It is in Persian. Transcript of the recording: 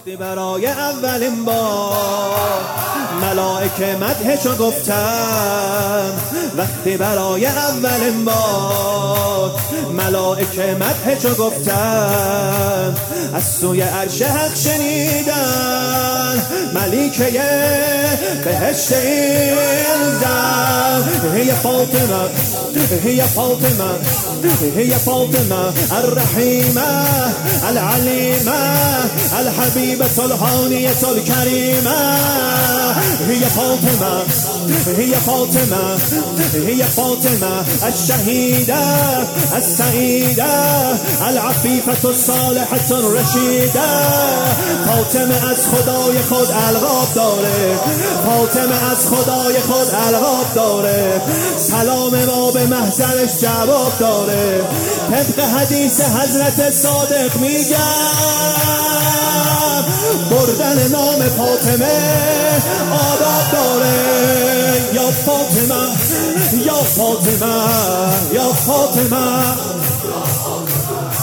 وقتی برای اولین بار ملائکه مدحشو گفتن، وقتی برای اولین بار ملائکه مدحشو گفتن، از سوی عرش حق شنیدن ملیکه بهشت این زن. هی فاطمه هي فاطمة هي فاطمة الرحيمة العليمة الحبيبة الهانية الكريمة. هي فاطمة هي فاطمة هي فاطمة الشهيدة السعيدة العفيفة الصالحة الرشيدة. فاطمه از خدای خود القاب داره، فاطمه از خدای خود القاب داره، سلام ما به محضرش جواب داره. طبق حدیث حضرت صادق میگم بردن نام فاطمه آداب داره. یا فاطمه یا فاطمه یا فاطمه